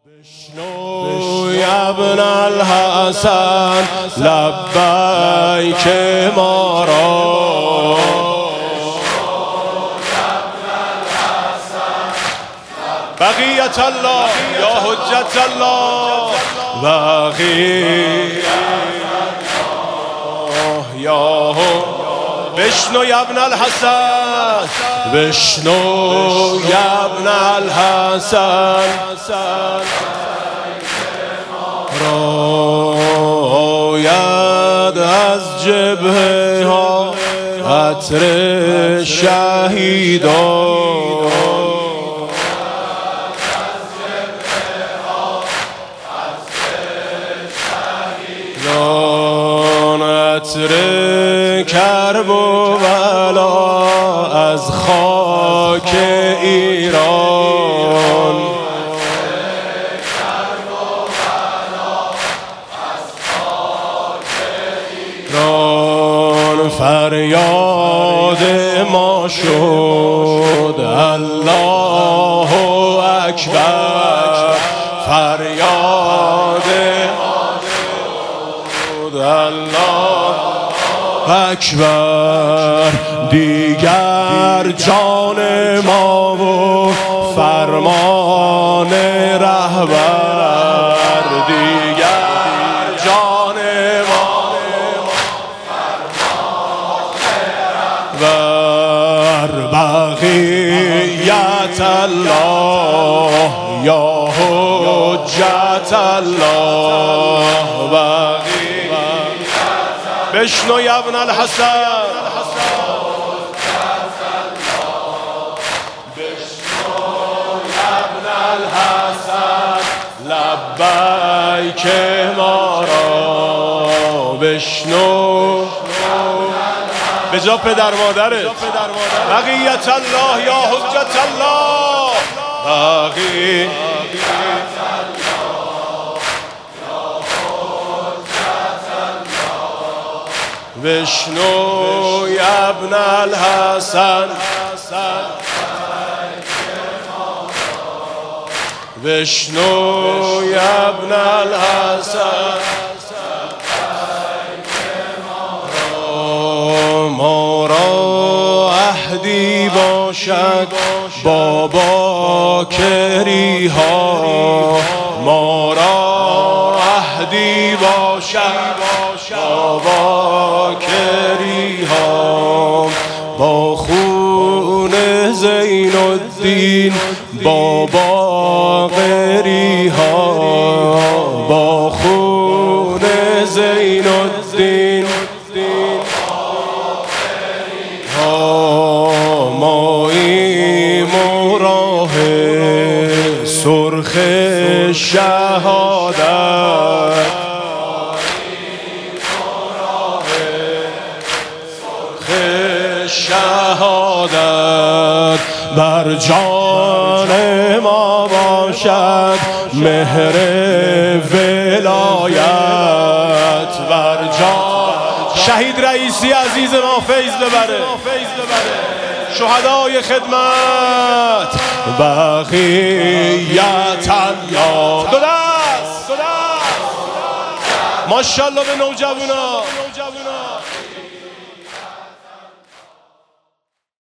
بشنو یا ابن الحسن لبیک ما را، بقیت الله یا حجت الله، بقیت الله یا بشنو یا ابن الحسن، بشنو یا ابن الحسن راید از جبهه ها عطر شهیدان، عطر کرب و بلا از خاک ایران، فریاد ما شد الله اکبر، فریاد ما شد الله اکبر، دیگر جان ما و فرمان رهبر، دیگر جان ما بر بقیت الله یا حجت الله، بشنو یا ابن الحسن، بشنو یا ابن الحسن لبیک ما را، بشنو به جا پدر مادرت، بقیت الله یا حجت الله، بقیت بشنو یا ابن الحسن، بشنو یا ابن الحسن، ما را عهدی باشد با باکری ها، ما را عهدی باشد با باکری ها، با خون زین الدین با باقری ها، با خون زین الدین ماییم و راه سرخ شهادت، شهادت بر جان ما باشد مهر ولایت، بر جان شهید رئیسی عزیز ما فیض ببره، شهدای خدمت، بقیت الله، دو دست ماشاءالله به نوجوانا.